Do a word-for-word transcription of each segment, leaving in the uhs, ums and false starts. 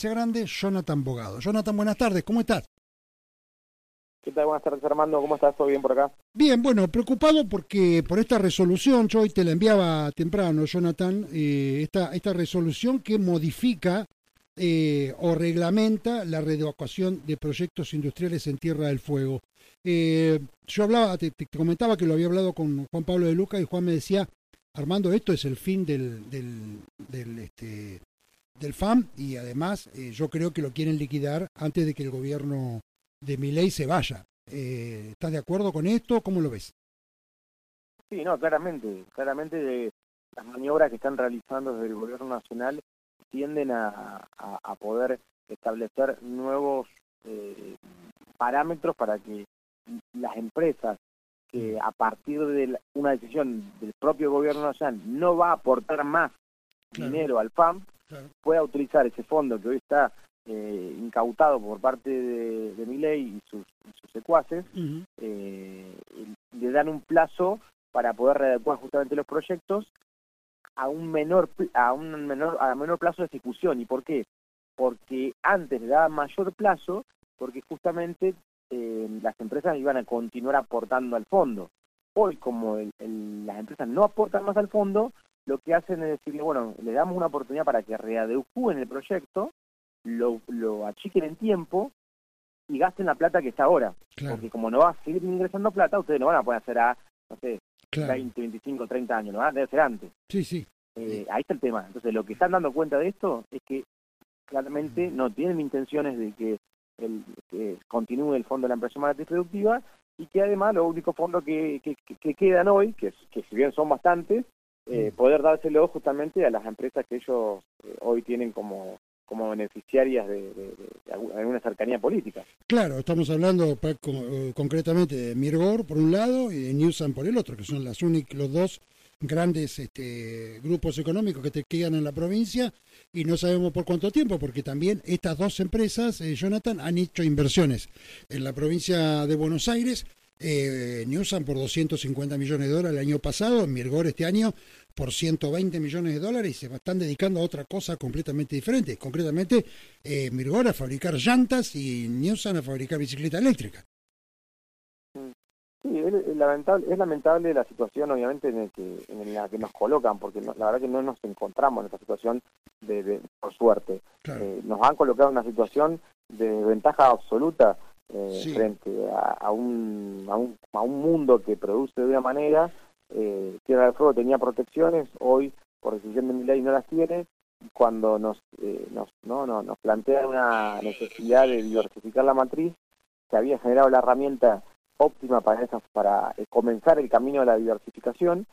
Sea Grande, Jonathan Bogado. Jonathan, buenas tardes, ¿cómo estás? ¿Qué tal? Buenas tardes, Armando. ¿Cómo estás? ¿Todo bien por acá? Bien, bueno, preocupado porque por esta resolución, yo hoy te la enviaba temprano, Jonathan, eh, esta, esta resolución que modifica eh, o reglamenta la reeducación de proyectos industriales en Tierra del Fuego. Eh, yo hablaba, te, te comentaba que lo había hablado con Juan Pablo de Luca y Juan me decía, Armando, esto es el fin del, del, del, este, del F A M y además eh, yo creo que lo quieren liquidar antes de que el gobierno de Milei se vaya. Eh, ¿Estás de acuerdo con esto? ¿Cómo lo ves? Sí, no, claramente. Claramente de las maniobras que están realizando desde el gobierno nacional tienden a, a, a poder establecer nuevos eh, parámetros para que las empresas que a partir de la, una decisión del propio gobierno nacional no va a aportar más claro. dinero al F A M, claro. pueda utilizar ese fondo que hoy está Eh, incautado por parte de, de Milei y sus, sus secuaces, uh-huh. eh, le dan un plazo para poder readecuar justamente los proyectos a un menor a un menor a menor plazo de ejecución. ¿Y por qué? Porque antes le daba mayor plazo, porque justamente eh, las empresas iban a continuar aportando al fondo. Hoy, como el, el, las empresas no aportan más al fondo, lo que hacen es decirle, bueno, le damos una oportunidad para que readecúen el proyecto, Lo, lo achiquen en tiempo y gasten la plata que está ahora. Claro. Porque como no va a seguir ingresando plata, ustedes no van a poder hacer a, no sé, claro. veinte, veinticinco, treinta años, ¿no? Debe ser antes. Sí, sí. Eh, ahí está el tema. Entonces, lo que están dando cuenta de esto es que claramente no tienen intenciones de que, el, que continúe el fondo de la ampliación matriz productiva y que además los únicos fondos que, que, que quedan hoy, que, que si bien son bastantes, eh, poder dárselo justamente a las empresas que ellos eh, hoy tienen como como beneficiarias de, de, de, de alguna cercanía política. Claro, estamos hablando pa, con, eh, concretamente de Mirgor por un lado y de Newsan por el otro, que son las únicos, los dos grandes este, grupos económicos que te quedan en la provincia y no sabemos por cuánto tiempo, porque también estas dos empresas, eh, Jonathan, han hecho inversiones en la provincia de Buenos Aires, eh, Newsan por doscientos cincuenta millones de dólares el año pasado, Mirgor este año por ciento veinte millones de dólares y se están dedicando a otra cosa completamente diferente. Concretamente, eh, Mirgor a fabricar llantas y Newsan a fabricar bicicleta eléctrica. Sí, es, es, lamentable, es lamentable la situación, obviamente, en, el que, en la que nos colocan, porque no, la verdad que no nos encontramos en esta situación, de, de por suerte. Claro. Eh, nos han colocado en una situación de ventaja absoluta eh, sí. frente a, a, un, a, un, a un mundo que produce de una manera. Eh, Tierra del Fuego tenía protecciones, hoy por decisión de Milei no las tiene. Cuando nos eh, nos no, no nos plantea una necesidad de diversificar la matriz, que había generado la herramienta óptima para esa, para eh, comenzar el camino de la diversificación,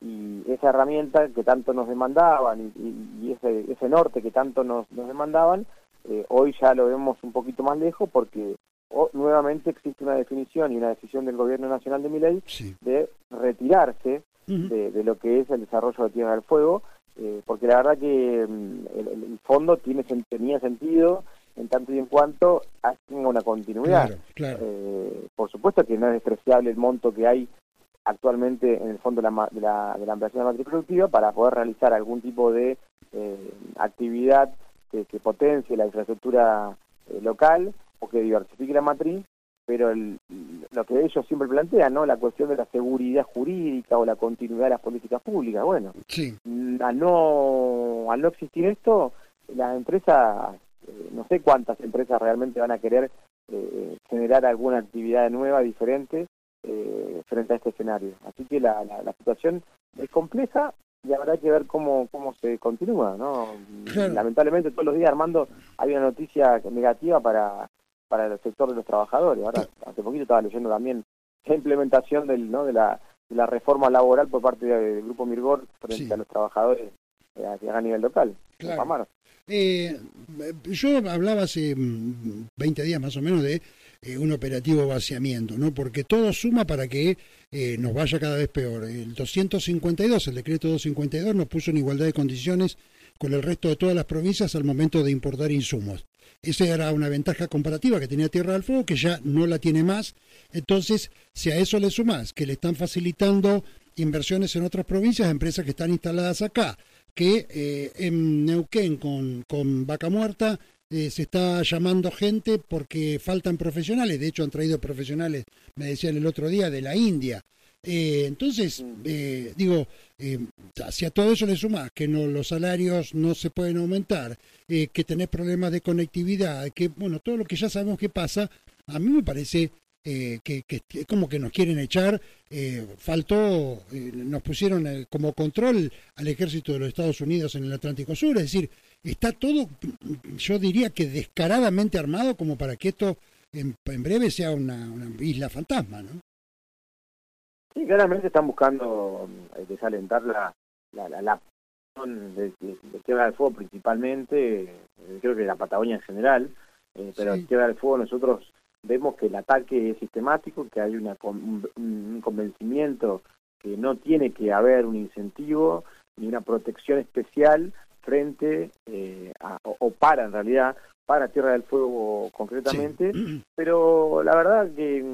y esa herramienta que tanto nos demandaban y, y, y ese ese norte que tanto nos, nos demandaban, eh, hoy ya lo vemos un poquito más lejos porque O, nuevamente existe una definición y una decisión del gobierno nacional de Milei sí. de retirarse uh-huh. de, de lo que es el desarrollo de Tierra del Fuego, eh, porque la verdad que um, el, el fondo tiene tenía sentido en tanto y en cuanto tenga una continuidad. Claro, claro. Eh, por supuesto que no es despreciable el monto que hay actualmente en el fondo de la, de la, de la ampliación de la matriz productiva para poder realizar algún tipo de eh, actividad que, que potencie la infraestructura eh, local, o que diversifique la matriz, pero el, lo que ellos siempre plantean, ¿no? La cuestión de la seguridad jurídica o la continuidad de las políticas públicas. Bueno, sí. al no al no existir esto, las empresas, eh, no sé cuántas empresas realmente van a querer eh, generar alguna actividad nueva, diferente, eh, frente a este escenario. Así que la, la, la situación es compleja y habrá que ver cómo cómo se continúa, ¿no? Claro. Lamentablemente todos los días, Armando, hay una noticia negativa para para el sector de los trabajadores. Ahora, hace poquito estaba leyendo también la implementación del no de la de la reforma laboral por parte del Grupo Mirgor frente sí. a los trabajadores eh, a nivel local. Claro. Eh, yo hablaba hace veinte días más o menos de eh, un operativo vaciamiento, ¿no? Porque todo suma para que eh, nos vaya cada vez peor. El doscientos cincuenta y dos, el decreto doscientos cincuenta y dos, nos puso en igualdad de condiciones con el resto de todas las provincias al momento de importar insumos. Esa era una ventaja comparativa que tenía Tierra del Fuego, que ya no la tiene más. Entonces, si a eso le sumás que le están facilitando inversiones en otras provincias, empresas que están instaladas acá, que eh, en Neuquén con, con Vaca Muerta eh, se está llamando gente porque faltan profesionales, de hecho han traído profesionales, me decían el otro día, de la India. Eh, entonces, eh, digo, eh, si a todo eso le sumás que no, los salarios no se pueden aumentar, eh, que tenés problemas de conectividad, que bueno, todo lo que ya sabemos que pasa, a mí me parece eh, que, que es como que nos quieren echar, eh, faltó, eh, nos pusieron eh, como control al ejército de los Estados Unidos en el Atlántico Sur, es decir, está todo, yo diría que descaradamente armado como para que esto en, en breve sea una, una isla fantasma, ¿no? Sí, claramente están buscando eh, desalentar la, la, la, la acción de, de, de Tierra del Fuego principalmente, eh, creo que la Patagonia en general, eh, pero Sí. Tierra del Fuego nosotros vemos que el ataque es sistemático, que hay una, un, un convencimiento que no tiene que haber un incentivo ni una protección especial frente eh, a, o, o para en realidad para Tierra del Fuego concretamente, sí. Pero la verdad que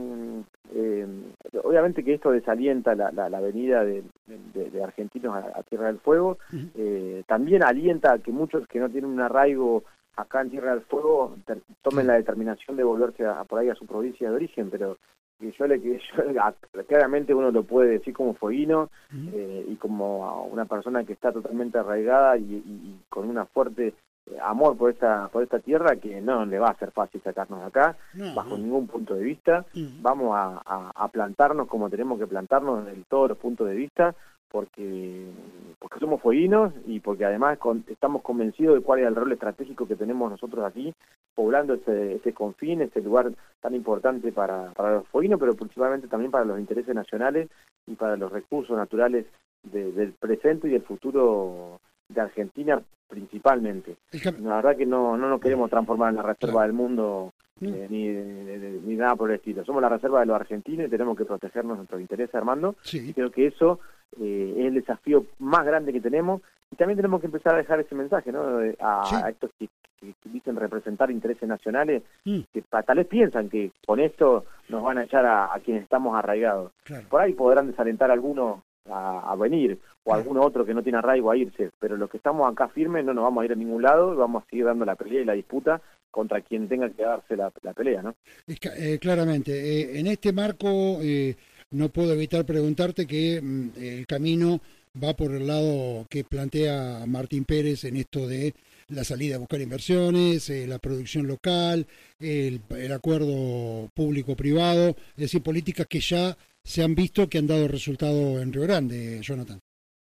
eh, obviamente que esto desalienta la, la, la venida de, de, de argentinos a, a Tierra del Fuego, eh, también alienta a que muchos que no tienen un arraigo acá en Tierra del Fuego ter, tomen la determinación de volverse a, a por ahí a su provincia de origen, pero que yo le que yo, a, claramente uno lo puede decir como fueguino eh, y como una persona que está totalmente arraigada y, y, y con una fuerte amor por esta por esta tierra, que no le va a ser fácil sacarnos de acá, no, bajo no. ningún punto de vista. Mm. Vamos a, a, a plantarnos como tenemos que plantarnos en todos los puntos de vista, porque porque somos fueguinos y porque además con, estamos convencidos de cuál es el rol estratégico que tenemos nosotros aquí, poblando ese, ese confín, ese lugar tan importante para, para los fueguinos, pero principalmente también para los intereses nacionales y para los recursos naturales de, del presente y del futuro de Argentina principalmente. La verdad que no no nos queremos transformar en la reserva claro. del mundo eh, ni, ni, ni nada por el estilo. Somos la reserva de los argentinos y tenemos que protegernos nuestros intereses, Armando. Sí. Y creo que eso eh, es el desafío más grande que tenemos. Y también tenemos que empezar a dejar ese mensaje, ¿no? A, sí. a estos que, que, que dicen representar intereses nacionales, mm. que tal vez piensan que con esto nos van a echar a, a quienes estamos arraigados. Claro. Por ahí podrán desalentar a algunos A, a venir, o alguno otro que no tiene arraigo a irse, pero los que estamos acá firmes no nos vamos a ir a ningún lado y vamos a seguir dando la pelea y la disputa contra quien tenga que darse la, la pelea, ¿no? Es que, eh, claramente, eh, en este marco eh, no puedo evitar preguntarte que mm, el camino va por el lado que plantea Martín Pérez en esto de la salida a buscar inversiones, eh, la producción local, el, el acuerdo público-privado, es decir, políticas que ya se han visto que han dado resultado en Río Grande, Jonathan.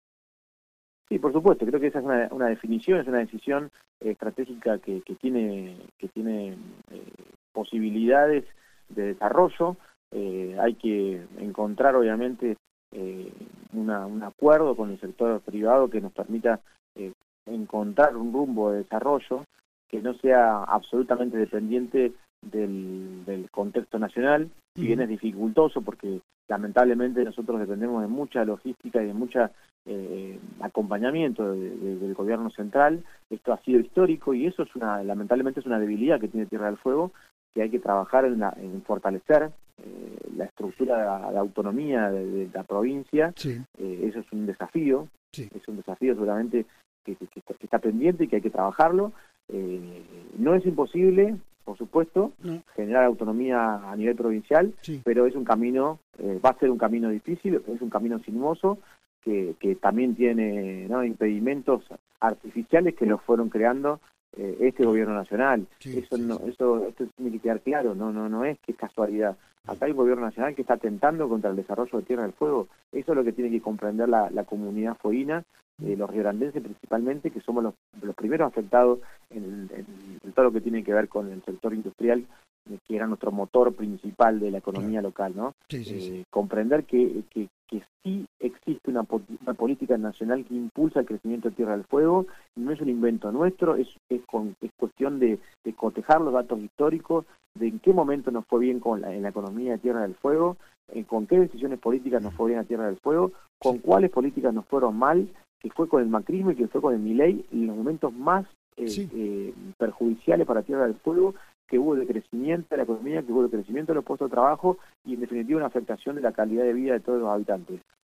Sí, por supuesto, creo que esa es una, una definición, es una decisión eh, estratégica que, que tiene que tiene eh, posibilidades de desarrollo. Eh, hay que encontrar, obviamente, eh, una, un acuerdo con el sector privado que nos permita eh, encontrar un rumbo de desarrollo que no sea absolutamente dependiente del, del contexto nacional, si bien es dificultoso porque lamentablemente nosotros dependemos de mucha logística y de mucha eh, acompañamiento de, de, del gobierno central. Esto ha sido histórico y eso es una lamentablemente es una debilidad que tiene Tierra del Fuego, que hay que trabajar en, la, en fortalecer eh, la estructura de, de autonomía de, de la provincia. Sí. Eh, eso es un desafío, sí. es un desafío seguramente que, que, que, está, que está pendiente y que hay que trabajarlo. Eh, no es imposible, por supuesto, no. generar autonomía a nivel provincial, sí. pero es un camino, eh, va a ser un camino difícil, es un camino sinuoso, que, que también tiene, ¿no?, impedimentos artificiales que los fueron creando eh, este gobierno nacional. Sí, eso sí, no, sí. eso esto tiene que quedar claro, no no no es que es casualidad. Acá hay un gobierno nacional que está atentando contra el desarrollo de Tierra del Fuego. Eso es lo que tiene que comprender la, la comunidad fueguina, eh, los riograndenses principalmente, que somos los, los primeros afectados en, en, en todo lo que tiene que ver con el sector industrial, eh, que era nuestro motor principal de la economía claro. local, ¿no? Sí, sí, eh, sí. Comprender que, que, que sí existe una, una política nacional que impulsa el crecimiento de Tierra del Fuego, no es un invento nuestro, es, es, con, es cuestión de, de cotejar los datos históricos, de en qué momento nos fue bien con la, en la economía de Tierra del Fuego, eh, con qué decisiones políticas nos fue bien a Tierra del Fuego, con cuáles políticas nos fueron mal, que fue con el macrismo y que fue con el Milei, en los momentos más eh, sí. eh, perjudiciales para Tierra del Fuego, que hubo de crecimiento de la economía, que hubo de crecimiento de los puestos de trabajo y en definitiva una afectación de la calidad de vida de todos los habitantes.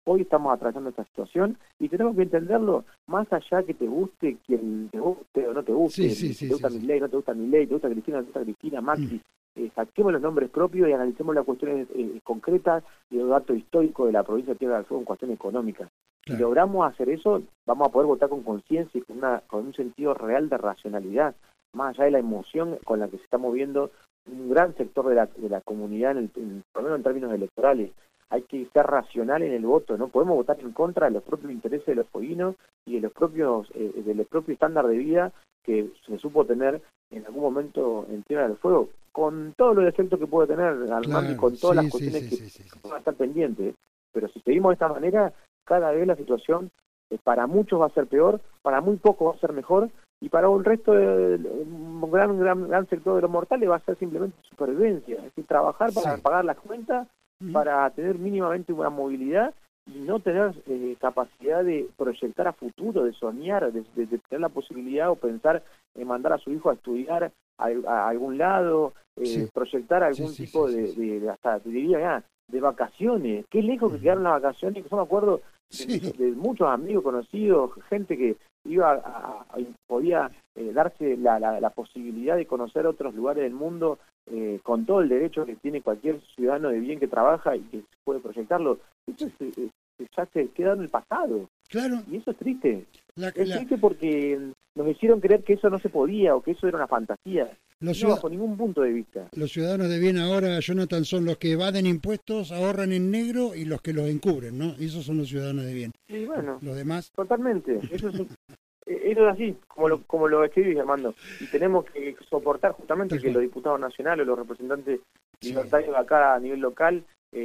Hoy estamos atravesando esta situación y tenemos que entenderlo más allá que te guste quien te guste o no te guste, Sí, sí, si sí, te gusta sí, Milei, no te gusta Milei, te gusta Cristina, no te gusta Cristina, Macri, Mm. eh, saquemos los nombres propios y analicemos las cuestiones eh, concretas y los datos históricos de la provincia de Tierra del Fuego en cuestiones económicas. Si Claro. logramos hacer eso, vamos a poder votar con conciencia y con, una, con un sentido real de racionalidad, más allá de la emoción con la que se está moviendo un gran sector de la, de la comunidad, en el, en, por lo menos en términos electorales. Hay que ser racional en el voto, no podemos votar en contra de los propios intereses de los fueguinos y de los propios eh, del propio estándar de vida que se supo tener en algún momento en Tierra del Fuego, con todos los defectos que puede tener Armando Claro. y con todas Sí, las sí, cuestiones sí, que sí, sí, sí. van a estar pendientes. Pero si seguimos de esta manera, cada vez la situación eh, para muchos va a ser peor, para muy pocos va a ser mejor, y para el resto del un gran, gran, gran sector de los mortales va a ser simplemente supervivencia, es decir, trabajar para Sí. pagar las cuentas, Ujú. para tener mínimamente una movilidad y no tener eh, capacidad de proyectar a futuro, de soñar, de, de, de tener la posibilidad o pensar en mandar a su hijo a estudiar a, a algún lado, eh, Sí. proyectar algún Sí, sí, tipo sí, de, sí, sí. de, de hasta, te diría ya, de vacaciones. Qué lejos que Ujú. quedaron las vacaciones, que yo me acuerdo de, Sí. muchos, de muchos amigos conocidos, gente que iba a, a- a- podía eh, darse la, la, la posibilidad de conocer otros lugares del mundo eh, con todo el derecho que tiene cualquier ciudadano de bien que trabaja y que puede proyectarlo. Eso es, eh, eh, ya se queda en el pasado. Claro. Y eso es triste. La, Es la, triste porque nos hicieron creer que eso no se podía o que eso era una fantasía. los, No, ciudad- bajo ningún punto de vista. los ciudadanos de bien ahora, Jonathan, son los que evaden impuestos, ahorran en negro y los que los encubren, ¿no? Esos son los ciudadanos de bien. Y bueno, Los demás. totalmente. Eso es, eh, eso es así, como lo, como lo escribís, Armando. Y tenemos que soportar justamente Tal que cual. los diputados nacionales o los representantes Sí. libertarios acá a nivel local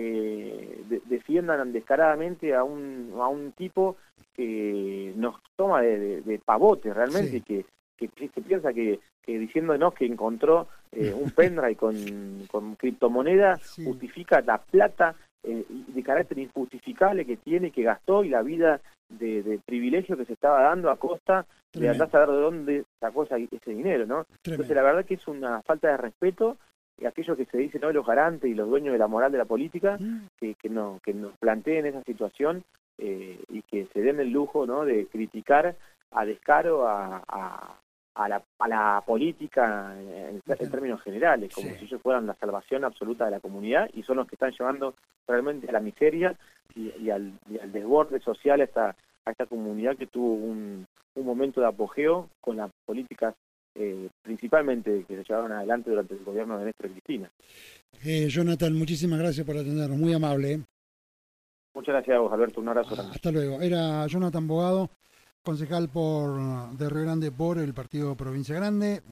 eh, de- defiendan descaradamente a un, a un tipo que nos toma de, de, de pavote realmente Sí. y que, que, que piensa que, que diciéndonos que encontró eh, un pendrive con, con criptomonedas Sí. justifica la plata eh, de carácter injustificable que tiene, que gastó y la vida de, de privilegio que se estaba dando a costa de Tremendo. andar a saber de dónde sacó esa- ese dinero, ¿no? Entonces Tremendo. la verdad que es una falta de respeto y aquellos que se dicen hoy los garantes y los dueños de la moral de la política Mm. que, que no que nos planteen esa situación eh, y que se den el lujo, ¿no?, de criticar a descaro a, a, a, la, a la política en, en términos generales, como Sí. si ellos fueran la salvación absoluta de la comunidad y son los que están llevando realmente a la miseria y, y, al, y al desborde social a esta, a esta comunidad que tuvo un, un momento de apogeo con las políticas eh, principalmente que se llevaron adelante durante el gobierno de Néstor y Cristina. Eh, Jonathan, muchísimas gracias por atendernos, muy amable. ¿eh? Muchas gracias a vos, Alberto, un abrazo grande. Hasta luego. Era Jonathan Bogado, concejal por de Río Grande por el partido Provincia Grande.